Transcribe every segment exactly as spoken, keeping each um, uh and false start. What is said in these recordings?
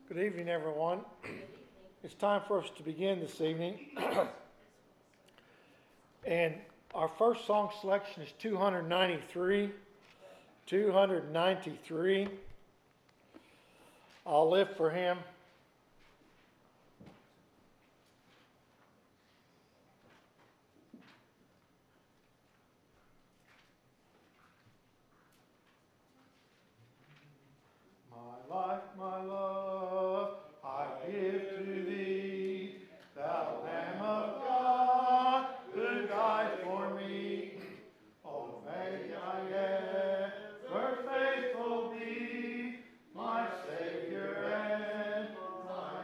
Good evening, everyone. It's time for us to begin this evening. And our first song selection is two ninety-three. two ninety-three. I'll live for him. My life, my love, I give to thee, thou Lamb of God, who died for me. Oh, may I ever faithful be, my Savior and my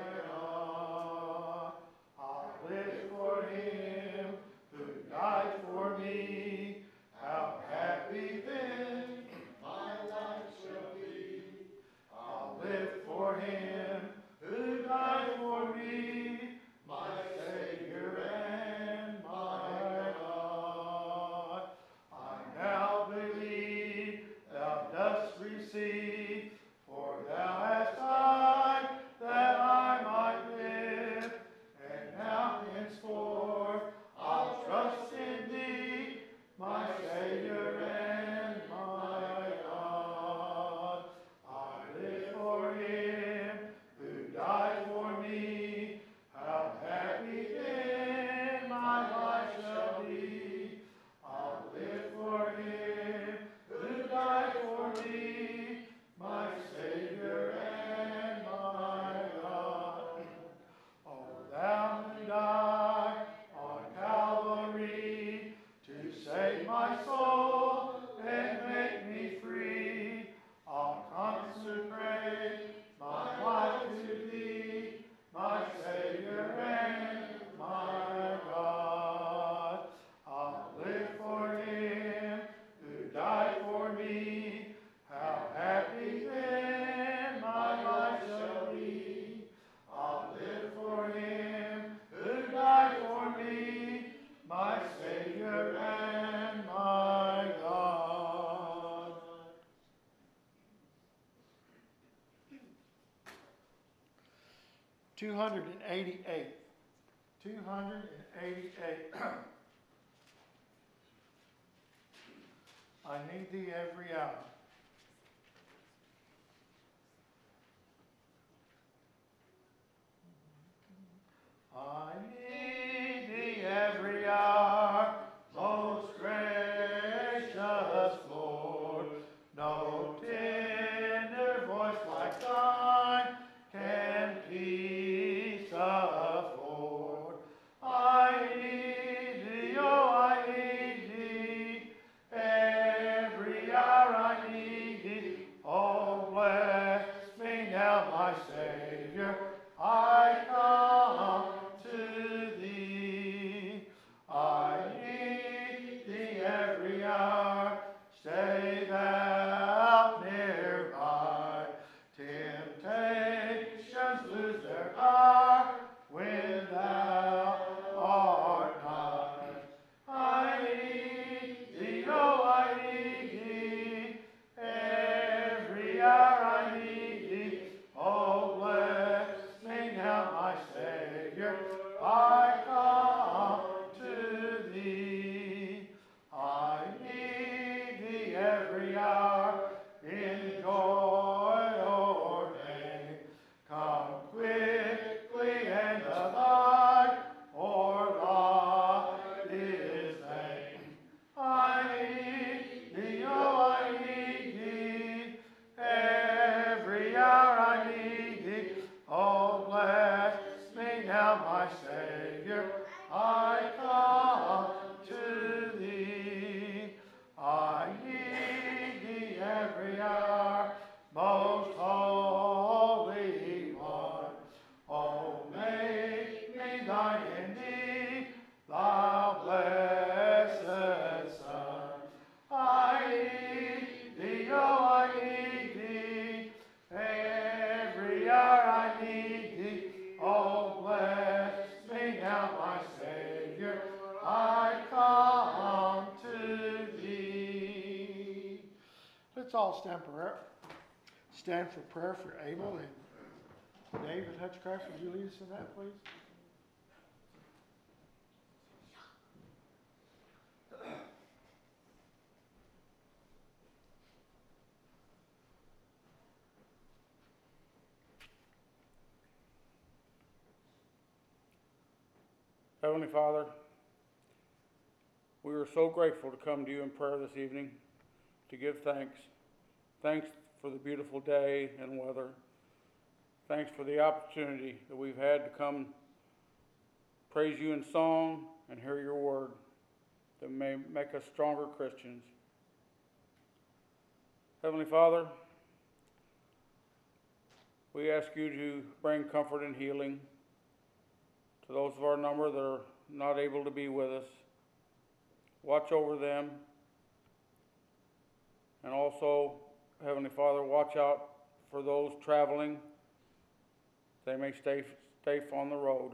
God. I live for him who died for me. How happy then my life shall be. I'll live for him who died for me, my Savior and my God. I now believe thou dost receive, for thou hast died that I might live. And now henceforth I'll trust in thee, my Savior and my God. I live for him who died for me. How happy then my life shall be. I'll live for him who died for me, my Savior and my God. Oh, thou who died on Calvary to save my soul and make me free, I'll consecrate my life to thee, my Savior and my God. I'll live for him who died for me. How happy then my life shall be. I'll live for him who died for me, my Savior and my God. two eighty-eight. two eighty-eight. I need thee every hour. I need thee every hour, most gracious Lord. No tender voice like thine can peace afford. I need thee, oh, I need thee, every hour I need thee. Oh, bless me now, my Savior, I come to thee. I need thee every hour, stay thou nearby. Temptations lose their power when thou art nigh. I need thee, oh, I need thee, every hour I need thee. Oh, bless me now, my Savior, I come to thee. I need thee every hour, in joy or pain. Come quickly and abide, or life is vain. I need thee, oh, I need thee, every hour I need thee. Oh, bless me now, my Savior, I come to thee. I need thee every hour, most holy one. Oh, make me thine indeed, thou blessed Son. I need thee, oh, I need thee, every hour I need thee. Oh, bless me now, my Savior, I come to thee. Let's all stand for prayer. Stand for prayer for Abel and David Hutchcraft, would you lead us in that, please? Heavenly Father, we are so grateful to come to you in prayer this evening to give thanks. Thanks for the beautiful day and weather. Thanks for the opportunity that we've had to come praise you in song and hear your word that may make us stronger Christians. Heavenly Father, we ask you to bring comfort and healing to those of our number that are not able to be with us. Watch over them. And also, Heavenly Father, watch out for those traveling. They may stay safe on the road.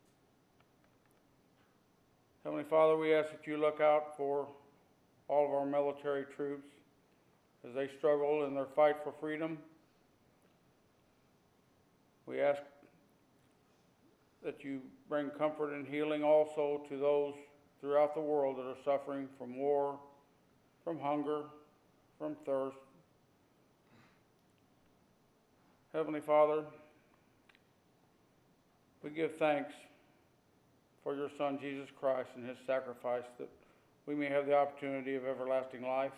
Heavenly Father, we ask that you look out for all of our military troops as they struggle in their fight for freedom. We ask that you bring comfort and healing also to those throughout the world that are suffering from war, from hunger, from thirst. Heavenly Father, we give thanks for your Son, Jesus Christ, and his sacrifice that we may have the opportunity of everlasting life.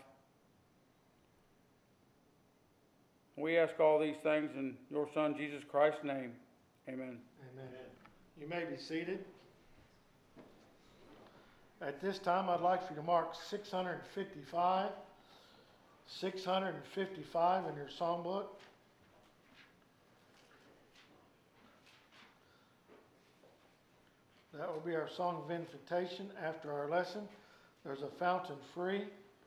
We ask all these things in your Son, Jesus Christ's name. Amen. Amen. You may be seated. At this time, I'd like for you to mark six hundred fifty-five. six hundred fifty-five in your songbook. That will be our song of invitation after our lesson. There's a fountain free.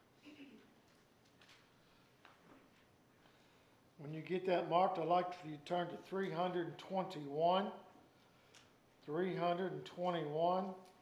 When you get that marked, I'd like for you to turn to three hundred twenty-one. three hundred twenty-one.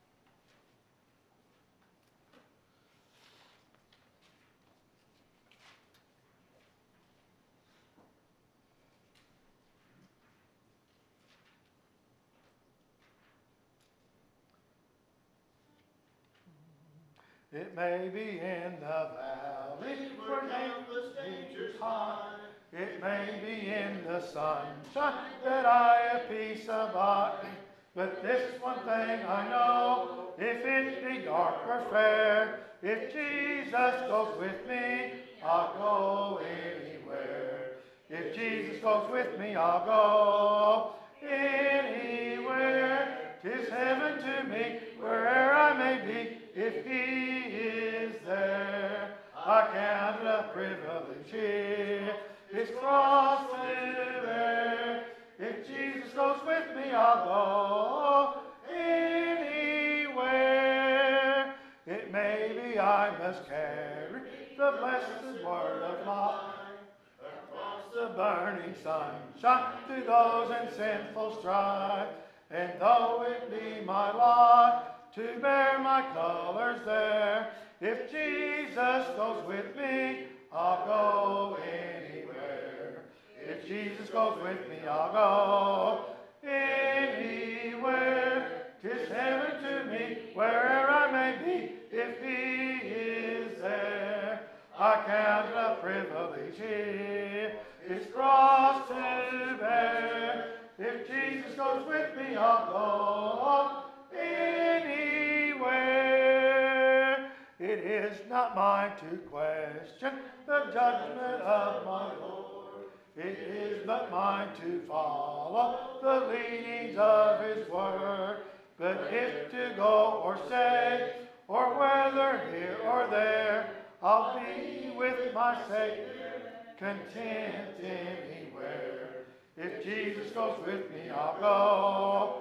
It may be in the valley where nameless dangers hide. It may be in the sunshine that I a peace abide. But this one thing I know, if it be dark or fair, if Jesus goes with me, I'll go anywhere. If Jesus goes with me, I'll go anywhere. 'Tis heaven to me, where'er I may be, if he is there. I count it a privilege here, his cross to bear. If Jesus goes with me, I'll go anywhere. It may be I must carry the blessed word of life across the burning sunshine to those in sinful strife. And though it be my lot to bear my colors there, if Jesus goes with me, I'll go anywhere. If Jesus goes with me, I'll go anywhere. 'Tis heaven to me, where'er I may be, if he is there. I count it a privilege here, his cross to bear. If Jesus goes with me, I'll go anywhere. It is not mine to question the judgment of my Lord. It is but mine to follow the leadings of his word. But if to go or stay, or whether here or there, I'll be with my Savior, content anywhere. If Jesus goes with me, I'll go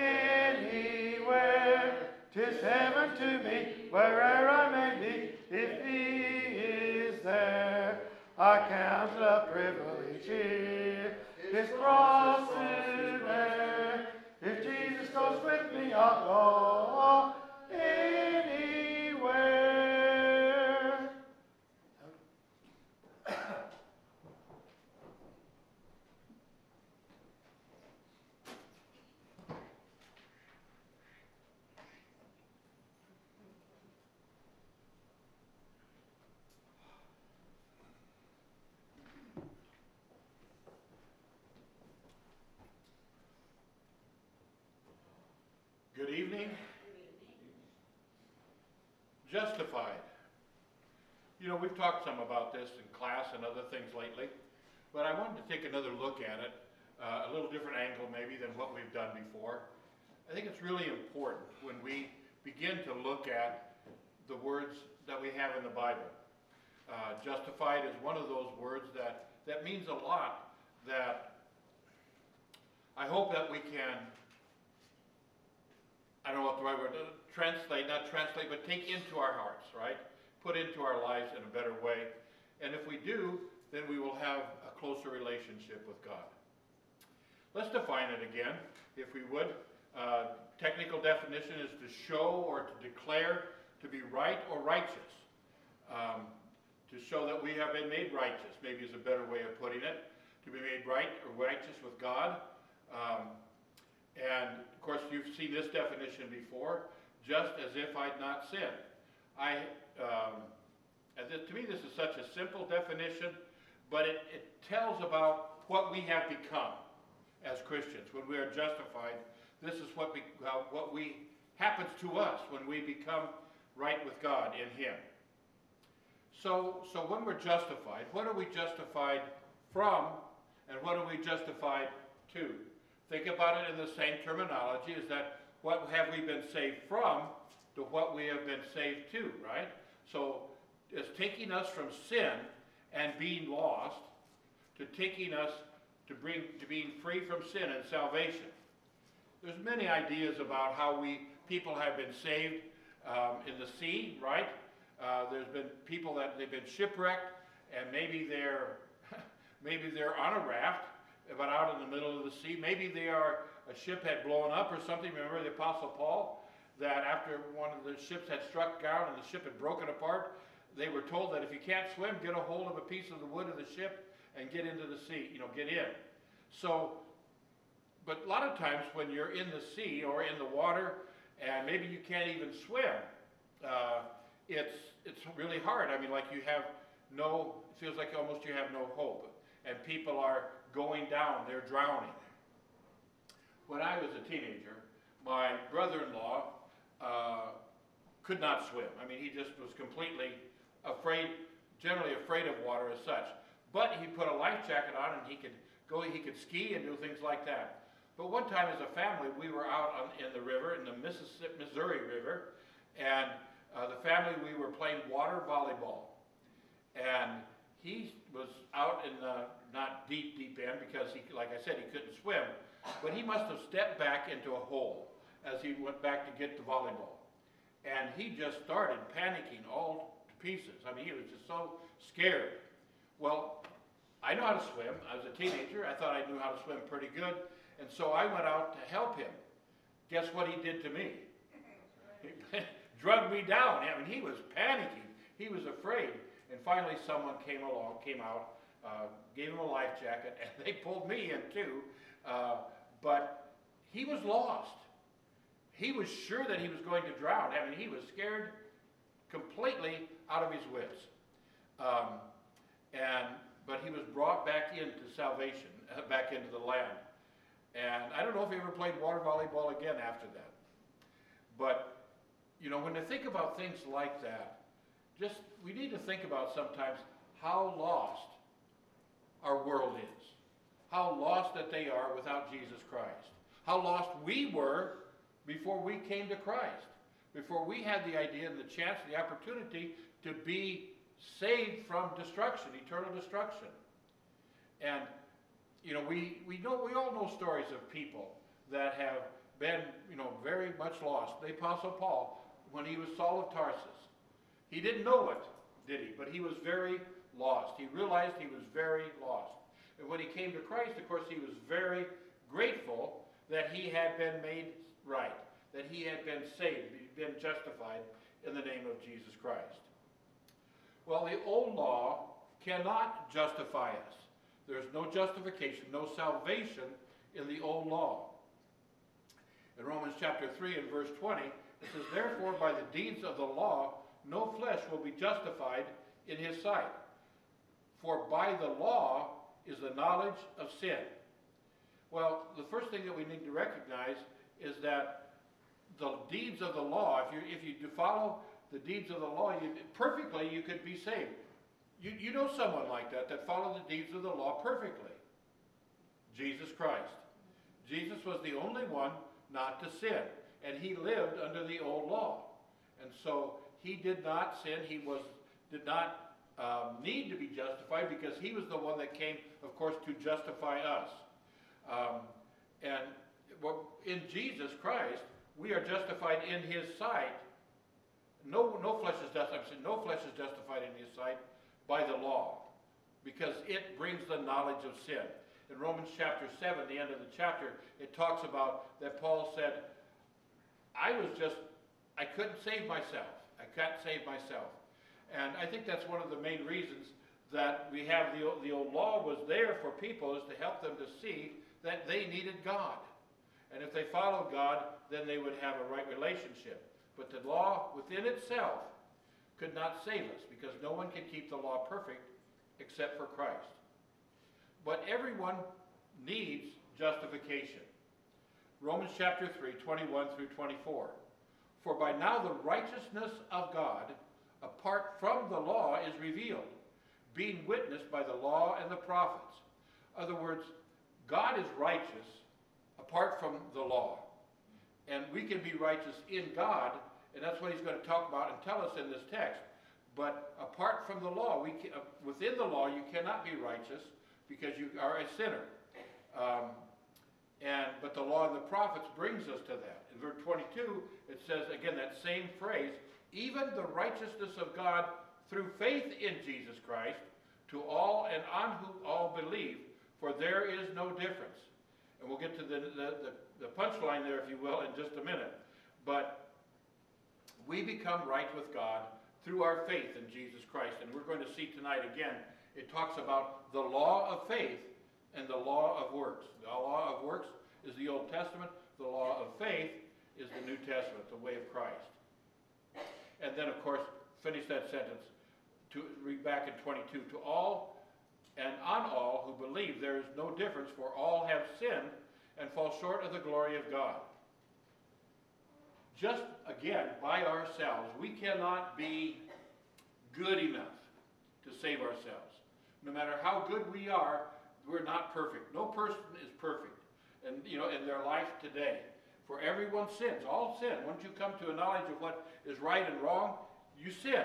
anywhere. 'Tis heaven to me, where'er I may be, if he is there. I count it a privilege here, his cross to bear. If Jesus goes with me, I'll go anywhere. You know, we've talked some about this in class and other things lately, but I wanted to take another look at it, uh, a little different angle maybe than what we've done before. I think it's really important when we begin to look at the words that we have in the Bible. Uh, justified is one of those words that, that means a lot, that I hope that we can, I don't know what the right word is, translate, not translate, but take into our hearts, right? Put into our lives in a better way. And if we do, then we will have a closer relationship with God. Let's define it again, if we would. Uh, technical definition is to show or to declare to be right or righteous. Um, to show that we have been made righteous, maybe is a better way of putting it. To be made right or righteous with God. Um, and of course, you've seen this definition before, just as if I'd not sinned. I, um, and this, to me, this is such a simple definition, but it, it tells about what we have become as Christians when we are justified. This is what we, uh, what we happens to us when we become right with God in Him. So, so when we're justified, what are we justified from, and what are we justified to? Think about it in the same terminology. Is that what have we been saved from to what we have been saved to, right? So it's taking us from sin and being lost to taking us to bring to being free from sin and salvation. There's many ideas about how we people have been saved um, in the sea, right? Uh, there's been people that they've been shipwrecked, and maybe they're maybe they're on a raft, but out in the middle of the sea. Maybe they are a ship had blown up or something. Remember the Apostle Paul, that after one of the ships had struck down and the ship had broken apart, they were told that if you can't swim, get a hold of a piece of the wood of the ship and get into the sea, you know, get in. So, but a lot of times when you're in the sea or in the water and maybe you can't even swim, uh, it's, it's really hard. I mean, like you have no, it feels like almost you have no hope. And people are going down, they're drowning. When I was a teenager, my brother-in-law uh, could not swim. I mean, he just was completely afraid, generally afraid of water as such. But he put a life jacket on and he could go, he could ski and do things like that. But one time as a family, we were out on, in the river, in the Mississippi, Missouri River, and uh, the family, we were playing water volleyball. And he was out in the, not deep, deep end, because he, like I said, he couldn't swim, but he must have stepped back into a hole as he went back to get the volleyball. And he just started panicking all to pieces. I mean, he was just so scared. Well, I know how to swim. I was a teenager. I thought I knew how to swim pretty good. And so I went out to help him. Guess what he did to me? He drugged me down. I mean, he was panicking. He was afraid. And finally someone came along, came out, uh, gave him a life jacket, and they pulled me in too. Uh, but he was lost. He was sure that he was going to drown. I mean, he was scared completely out of his wits. Um, and but he was brought back into salvation, uh, back into the land. And I don't know if he ever played water volleyball again after that. But, you know, when you think about things like that, just, we need to think about sometimes how lost our world is. How lost that they are without Jesus Christ. How lost we were before we came to Christ. Before we had the idea and the chance, the opportunity to be saved from destruction, eternal destruction. And, you know, we, we know, we all know stories of people that have been, you know, very much lost. The Apostle Paul, when he was Saul of Tarsus, he didn't know it, did he? But he was very lost. He realized he was very lost. And when he came to Christ, of course, he was very grateful that he had been made right, that he had been saved, been justified in the name of Jesus Christ. Well, the old law cannot justify us. There's no justification, no salvation in the old law. In Romans chapter three and verse twenty, it says, "Therefore, by the deeds of the law, no flesh will be justified in his sight. For by the law is the knowledge of sin." Well, the first thing that we need to recognize is that the deeds of the law, if you if you follow the deeds of the law, you, perfectly you could be saved. You, you know someone like that, that followed the deeds of the law perfectly. Jesus Christ. Jesus was the only one not to sin, and he lived under the old law. And so he did not sin, he was did not um, need to be justified, because he was the one that came, of course, to justify us. Um, and in Jesus Christ, we are justified in his sight. No, no flesh is justified. I'm saying no flesh is justified in his sight by the law, because it brings the knowledge of sin. In Romans chapter seven, the end of the chapter, it talks about that Paul said, I was just, I couldn't save myself. I can't save myself. And I think that's one of the main reasons that we have the, the old law was there for people, is to help them to see that they needed God. And if they followed God, then they would have a right relationship. But the law within itself could not save us, because no one can keep the law perfect except for Christ. But everyone needs justification. Romans chapter three, twenty-one through twenty-four. For by now the righteousness of God, apart from the law, is revealed, being witnessed by the law and the prophets. In other words, God is righteous apart from the law. And we can be righteous in God, and that's what he's going to talk about and tell us in this text. But apart from the law, we can, uh, within the law, you cannot be righteous, because you are a sinner. Um, and but the law and the prophets brings us to that. In verse twenty-two, it says, again, that same phrase, even the righteousness of God through faith in Jesus Christ, to all and on whom all believe, for there is no difference. And we'll get to the, the, the, the punchline there, if you will, in just a minute. But we become right with God through our faith in Jesus Christ. And we're going to see tonight again, it talks about the law of faith and the law of works. The law of works is the Old Testament. The law of faith is the New Testament, the way of Christ. And then, of course, finish that sentence, to read back in twenty-two, to all and on all who believe there is no difference, for all have sinned and fall short of the glory of God. Just, again, by ourselves, we cannot be good enough to save ourselves. No matter how good we are, we're not perfect. No person is perfect, and you know, in their life today. For everyone sins, all sin. Once you come to a knowledge of what is right and wrong, you sin.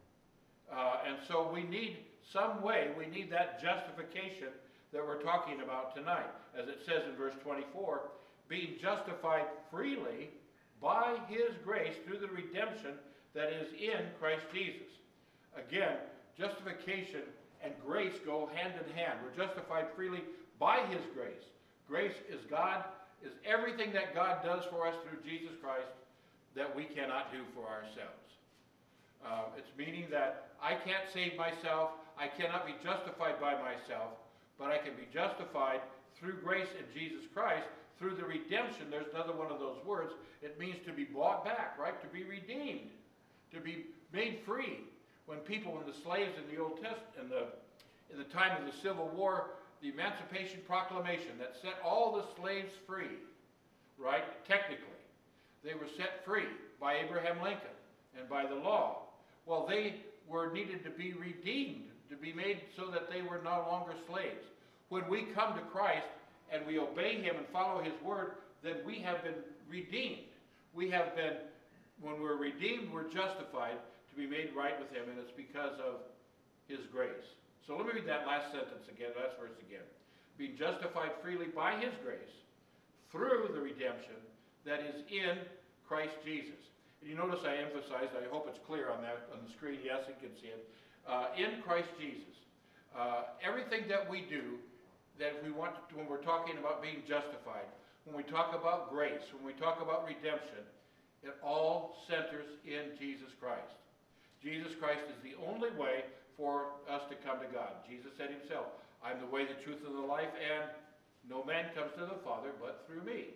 Uh, and so we need some way, we need that justification that we're talking about tonight. As it says in verse twenty-four, being justified freely by his grace through the redemption that is in Christ Jesus. Again, justification and grace go hand in hand. We're justified freely by his grace. Grace is God, is everything that God does for us through Jesus Christ that we cannot do for ourselves. Uh, it's meaning that I can't save myself, I cannot be justified by myself, but I can be justified through grace in Jesus Christ, through the redemption. There's another one of those words. It means to be bought back, right? To be redeemed, to be made free. When people, when the slaves in the Old Testament, in the, in the time of the Civil War, the Emancipation Proclamation that set all the slaves free, right? Technically, they were set free by Abraham Lincoln and by the law. Well, they were needed to be redeemed, to be made so that they were no longer slaves. When we come to Christ and we obey him and follow his word, then we have been redeemed. We have been, when we're redeemed, we're justified to be made right with him, and it's because of his grace. So let me read that last sentence again, last verse again. Being justified freely by his grace through the redemption that is in Christ Jesus. And you notice I emphasized, I hope it's clear on that on the screen, yes, you can see it, uh, in Christ Jesus. Uh, everything that we do, that we want to, when we're talking about being justified, when we talk about grace, when we talk about redemption, it all centers in Jesus Christ. Jesus Christ is the only way for us to come to God. Jesus said himself, I'm the way, the truth, and the life, and no man comes to the Father but through me.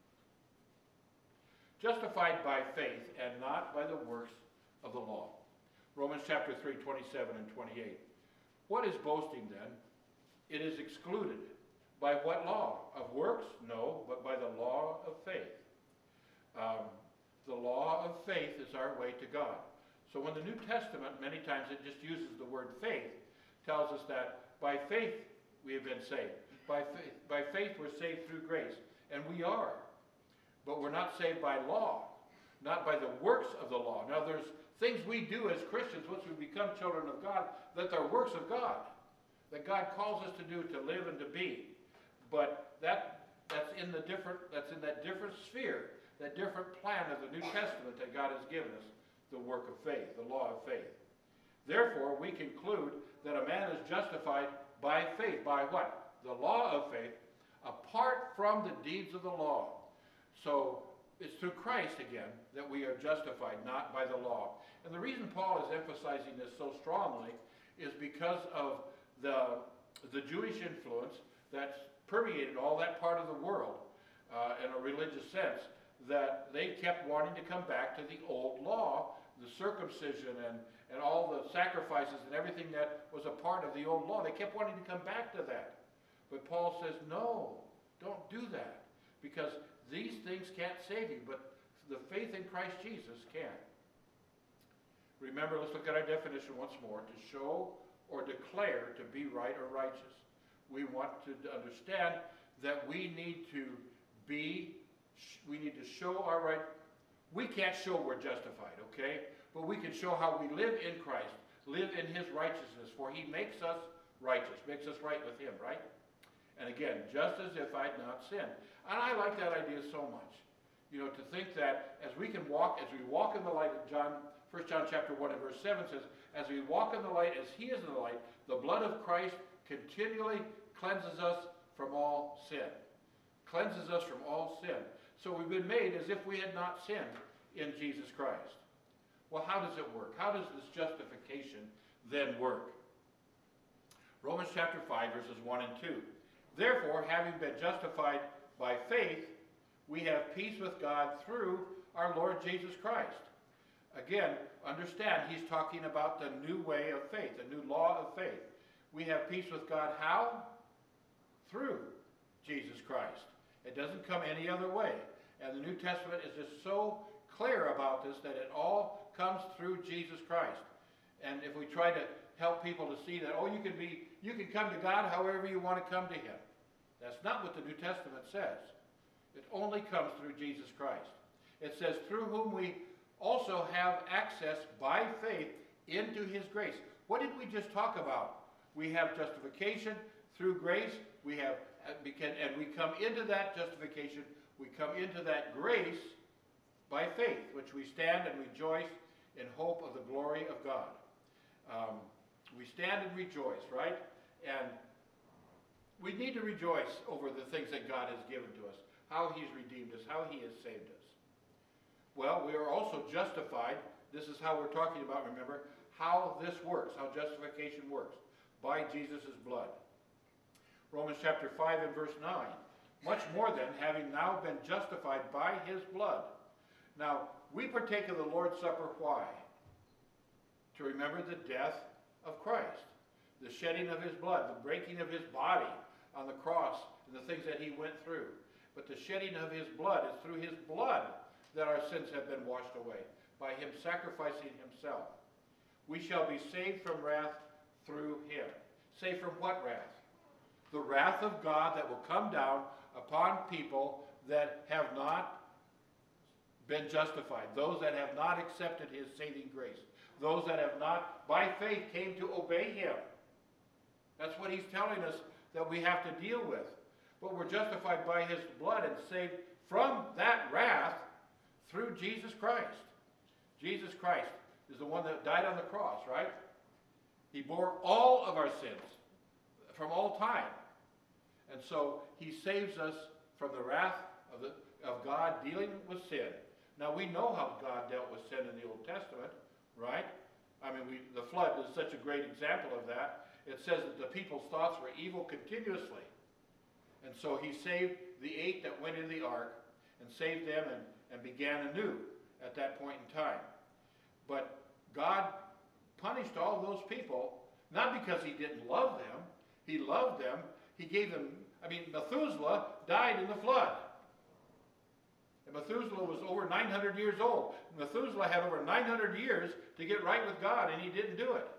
Justified by faith and not by the works of the law. Romans chapter three, twenty-seven and twenty-eight. What is boasting then? It is excluded. By what law? Of works? No, but by the law of faith. Um, the law of faith is our way to God. So when the New Testament, many times it just uses the word faith, tells us that by faith we have been saved. By faith, by faith we're saved through grace. And we are. But we're not saved by law, not by the works of the law. Now there's things we do as Christians once we become children of God that are works of God, that God calls us to do, to live and to be. But that that's in the different that's in that different sphere, that different plan of the New Testament that God has given us, the work of faith, the law of faith. Therefore, we conclude that a man is justified by faith. By what? The law of faith, apart from the deeds of the law. So it's through Christ again that we are justified, not by the law. And the reason Paul is emphasizing this so strongly is because of the, the Jewish influence that's permeated all that part of the world uh, in a religious sense, that they kept wanting to come back to the old law, the circumcision and, and all the sacrifices and everything that was a part of the old law. They kept wanting to come back to that. But Paul says, no, don't do that, because these things can't save you, but the faith in Christ Jesus can. Remember, let's look at our definition once more. To show or declare to be right or righteous. We want to understand that we need to be, we need to show our right. We can't show we're justified, okay? But we can show how we live in Christ, live in his righteousness, for he makes us righteous, makes us right with him, right? And again, just as if I'd not sinned. And I like that idea so much. You know, to think that as we can walk, as we walk in the light of John, First John chapter one and verse seven says, as we walk in the light, as he is in the light, the blood of Christ continually cleanses us from all sin. Cleanses us from all sin. So we've been made as if we had not sinned in Jesus Christ. Well, how does it work? How does this justification then work? Romans chapter five, verses one and two. Therefore, having been justified by faith, we have peace with God through our Lord Jesus Christ. Again, understand, he's talking about the new way of faith, the new law of faith. We have peace with God how? Through Jesus Christ. It doesn't come any other way. And the New Testament is just so clear about this that it all comes through Jesus Christ. And if we try to help people to see that, oh, you can be, you can come to God however you want to come to him. That's not what the New Testament says. It only comes through Jesus Christ. It says, through whom we also have access by faith into his grace. What did we just talk about? We have justification through grace. We have, and we come into that justification. We come into that grace by faith, which we stand and rejoice in hope of the glory of God. Um, we stand and rejoice, right? And we need to rejoice over the things that God has given to us, how he's redeemed us, how he has saved us. Well, we are also justified. This is how we're talking about, remember, how this works, how justification works, by Jesus' blood. Romans chapter five and verse nine. Much more than, having now been justified by his blood. Now, we partake of the Lord's Supper, why? To remember the death of Christ, the shedding of his blood, the breaking of his body on the cross, and the things that he went through. But the shedding of his blood is through his blood that our sins have been washed away, by him sacrificing himself. We shall be saved from wrath through him. Saved from what wrath? The wrath of God that will come down upon people that have not been justified, those that have not accepted his saving grace, those that have not, by faith, came to obey him. That's what he's telling us that we have to deal with. But we're justified by his blood and saved from that wrath through Jesus Christ. Jesus Christ is the one that died on the cross, right? He bore all of our sins from all time. And so he saves us from the wrath of, the, of God dealing with sin. Now we know how God dealt with sin in the Old Testament, right? I mean, we, the flood is such a great example of that. It says that the people's thoughts were evil continuously. And so he saved the eight that went in the ark and saved them and, and began anew at that point in time. But God punished all those people, not because he didn't love them. He loved them. He gave them, I mean, Methuselah died in the flood. And Methuselah was over nine hundred years old. Methuselah had over nine hundred years to get right with God, and he didn't do it.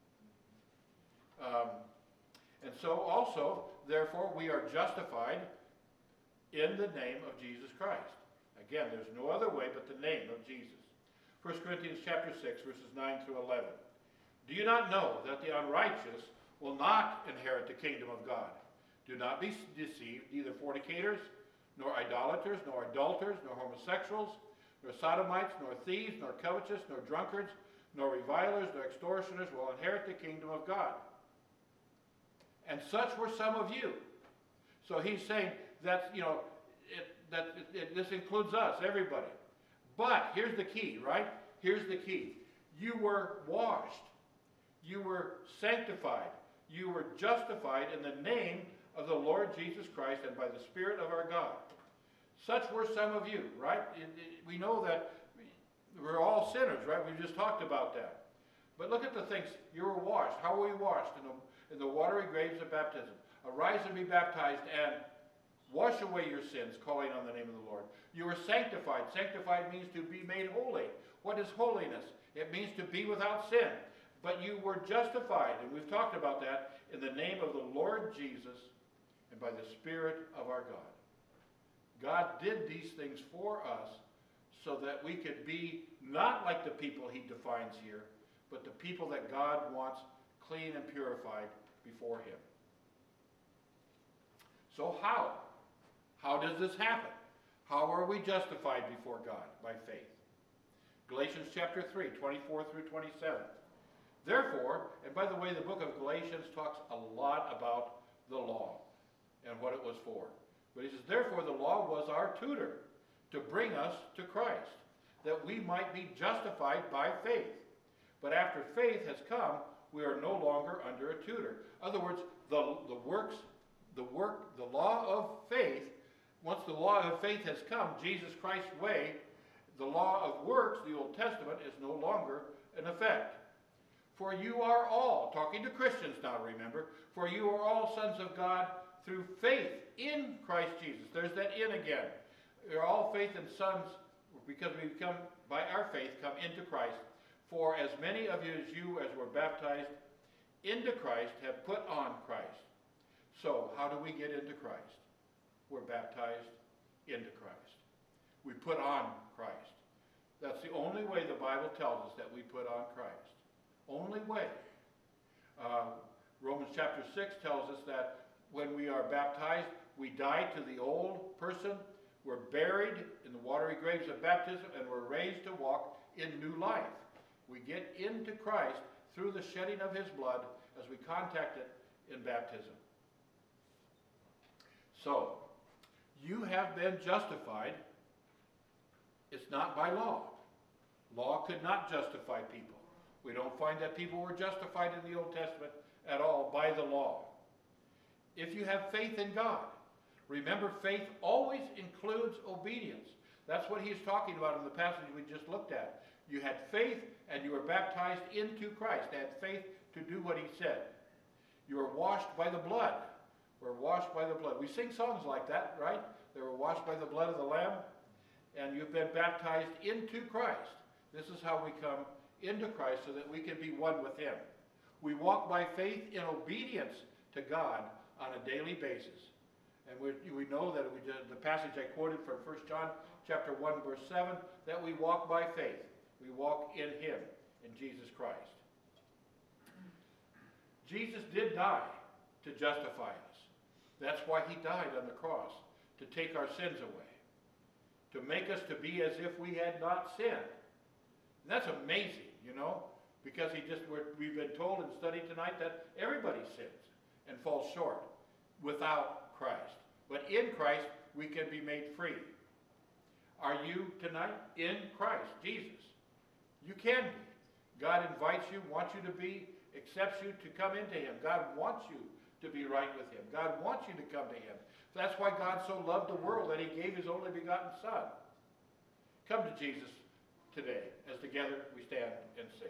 Um, and so also, therefore, we are justified in the name of Jesus Christ. Again, there's no other way but the name of Jesus. First Corinthians chapter six, verses nine through eleven. Do you not know that the unrighteous will not inherit the kingdom of God? Do not be deceived, neither fornicators, nor idolaters, nor adulterers, nor homosexuals, nor sodomites, nor thieves, nor covetous, nor drunkards, nor revilers, nor extortioners will inherit the kingdom of God. And such were some of you. So he's saying that, you know, it, that it, it, this includes us, everybody. But here's the key, right? Here's the key. You were washed. You were sanctified. You were justified in the name of the Lord Jesus Christ and by the Spirit of our God. Such were some of you, right? It, it, we know that we're all sinners, right? We just talked about that. But look at the things. You were washed. How were we washed? In the, in the watery graves of baptism. Arise and be baptized and wash away your sins, calling on the name of the Lord. You were sanctified. Sanctified means to be made holy. What is holiness? It means to be without sin. But you were justified, and we've talked about that, in the name of the Lord Jesus and by the Spirit of our God. God did these things for us so that we could be not like the people he defines here, but the people that God wants clean and purified before him. So how? How does this happen? How are we justified before God? By faith. Galatians chapter three, twenty-four through twenty-seven. Therefore, and by the way, the book of Galatians talks a lot about the law and what it was for. But he says, therefore the law was our tutor to bring us to Christ, that we might be justified by faith. But after faith has come, we are no longer under a tutor. In other words, the, the works, the work, the law of faith, once the law of faith has come, Jesus Christ's way, the law of works, the Old Testament, is no longer in effect. For you are all, talking to Christians now, remember, for you are all sons of God through faith in Christ Jesus. There's that in again. We're all faith and sons because we become, by our faith, come into Christ. For as many of you as you as were baptized into Christ have put on Christ. So, how do we get into Christ? We're baptized into Christ. We put on Christ. That's the only way the Bible tells us that we put on Christ. Only way. Uh, Romans chapter six tells us that when we are baptized, we die to the old person, we're buried in the watery graves of baptism, and we're raised to walk in new life. We get into Christ through the shedding of his blood as we contact it in baptism. So, you have been justified. It's not by law. Law could not justify people. We don't find that people were justified in the Old Testament at all by the law. If you have faith in God, remember faith always includes obedience. That's what he's talking about in the passage we just looked at. You had faith and you were baptized into Christ. Had faith to do what he said. You were washed by the blood. We're washed by the blood. We sing songs like that, right? They were washed by the blood of the Lamb. And you've been baptized into Christ. This is how we come into Christ so that we can be one with him. We walk by faith in obedience to God on a daily basis. And we, we know that we did, the passage I quoted from First John chapter one, verse seven, that we walk by faith. We walk in him, in Jesus Christ. Jesus did die to justify us. That's why he died on the cross, to take our sins away, to make us to be as if we had not sinned. And that's amazing, you know, because he just we're, we've been told and studied tonight that everybody sins and falls short without Christ. But in Christ, we can be made free. Are you tonight in Christ, Jesus? You can be. God invites you, wants you to be, accepts you to come into him. God wants you to be right with him. God wants you to come to him. That's why God so loved the world that he gave his only begotten Son. Come to Jesus today, as together we stand and sing.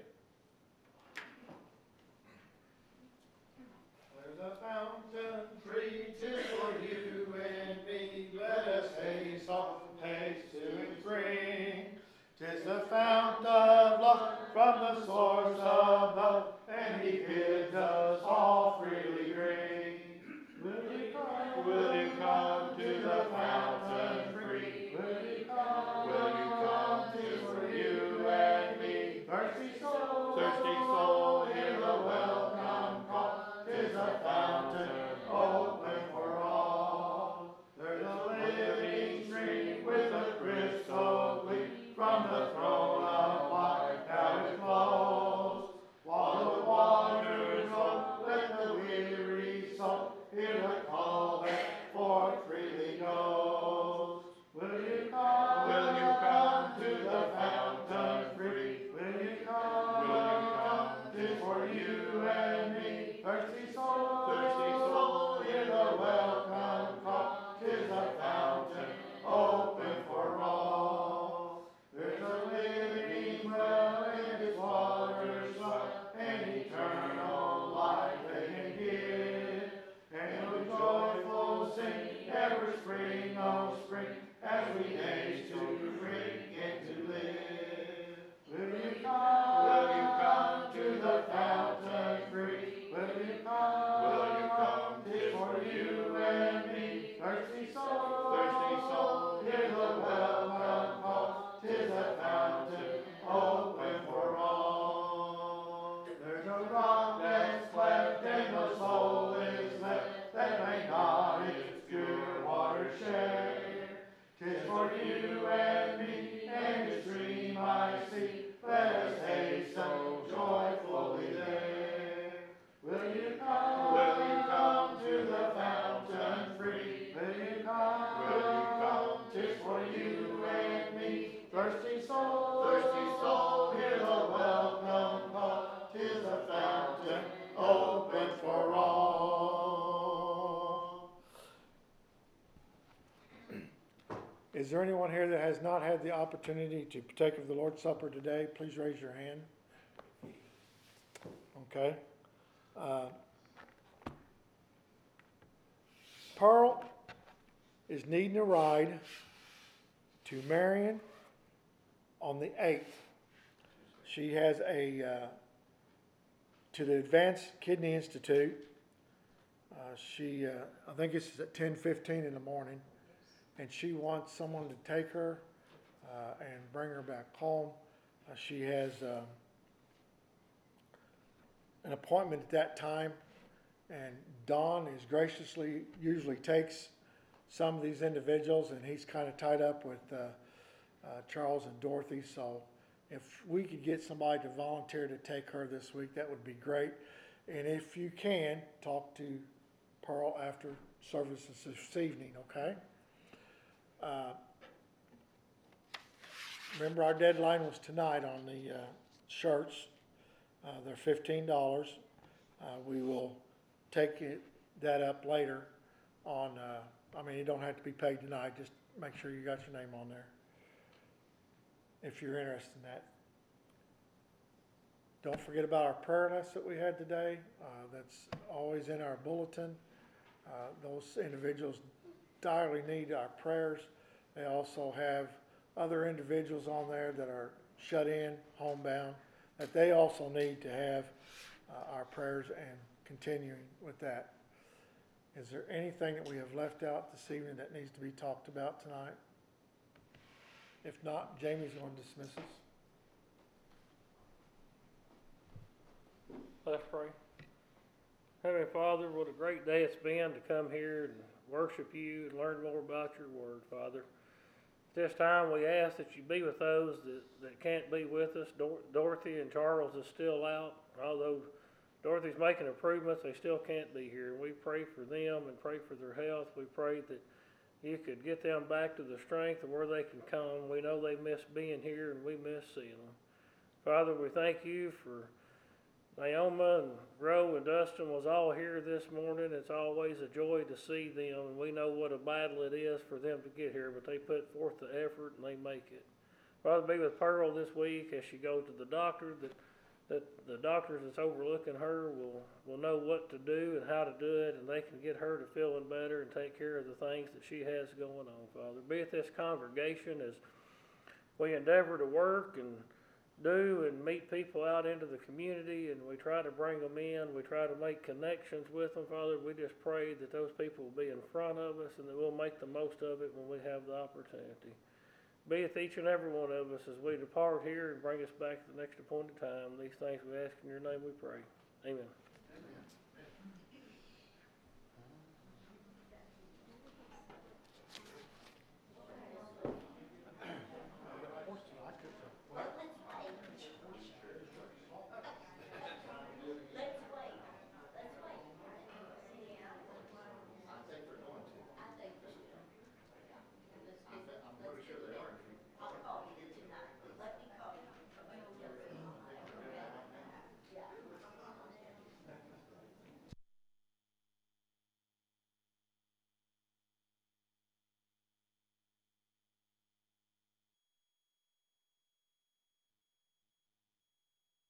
There's a fountain free, 'tis for you and me. Let us haste, all haste to its spring. 'Tis the fount of love. from the source of love, and he bids us all freely drink. Will you come? Will you come to the fountain free? Will you come? Will you come to for you and me? Thirsty soul, thirsty soul, hear the welcome call. 'Tis a fountain open for all. There's a living stream with a crystal gleam from the throne of life now it flows. While the waters roll, let the weary soul hear the call that forth freely goes. Will you come? Will you come to the fountain free? Will you come? Will you come? 'Tis for you and me. Thirsty soul, thirsty soul, hear the welcome call. 'Tis a fountain open for all. There's a living well and its waters flow, and eternal life they can give. And with joyful sing, ever spring, oh spring, as we haste to drink and to live. Will you come? Will you come to the fountain free? Will you come? Will you come? 'Tis for you and me. Thirsty soul, thirsty soul, hear the welcome call. 'Tis a fountain open for all. There's a rock that's cleft and the soul is left that may not its pure water share. 'Tis for you and me, and the stream I see. Let us haste so joyfully there. Will you come? Will you come to the fountain free? Will you come? Will you come? 'Tis for you and me. Thirsty soul, thirsty soul, hear the welcome call. 'Tis a fountain open for all. Is there anyone here that has not had the opportunity to partake of the Lord's Supper today? Please raise your hand. Okay. Uh, Pearl is needing a ride to Marion on the eighth. She has a, uh, to the Advanced Kidney Institute. Uh, she, uh, I think it's at ten fifteen in the morning. And she wants someone to take her uh, and bring her back home. Uh, she has uh, an appointment at that time, and Don is graciously usually takes some of these individuals, and he's kind of tied up with uh, uh, Charles and Dorothy. So if we could get somebody to volunteer to take her this week, that would be great. And if you can, talk to Pearl after services this evening, okay? Uh, remember, our deadline was tonight on the uh, shirts. Uh, they're fifteen dollars. Uh, we will take it, that up later on. Uh, I mean, you don't have to be paid tonight. Just make sure you got your name on there if you're interested in that. Don't forget about our prayer list that we had today. Uh, that's always in our bulletin. Uh, those individuals direly need our prayers. They also have other individuals on there that are shut in, homebound, that they also need to have uh, our prayers, and continuing with that. Is there anything that we have left out this evening that needs to be talked about tonight? If not, Jamie's going to dismiss us. Let's pray. Heavenly Father, what a great day it's been to come here and worship you and learn more about your word, Father. This time we ask that you be with those that, that can't be with us. Dor- Dorothy and Charles is still out. Although Dorothy's making improvements, they still can't be here. We pray for them and pray for their health. We pray that you could get them back to the strength of where they can come. We know they miss being here and we miss seeing them. Father, we thank you for Naoma and Roe and Dustin was all here this morning. It's always a joy to see them, and we know what a battle it is for them to get here, but they put forth the effort and they make it. Father, be with Pearl this week as she goes to the doctor, that, that the doctors that's overlooking her will, will know what to do and how to do it, and they can get her to feeling better and take care of the things that she has going on, Father. Be with this congregation as we endeavor to work and do and meet people out into the community, and we try to bring them in. We try to make connections with them, Father. We just pray that those people will be in front of us and that we'll make the most of it when we have the opportunity. Be with each and every one of us as we depart here and bring us back at the next appointed time. These things we ask in your name we pray. Amen.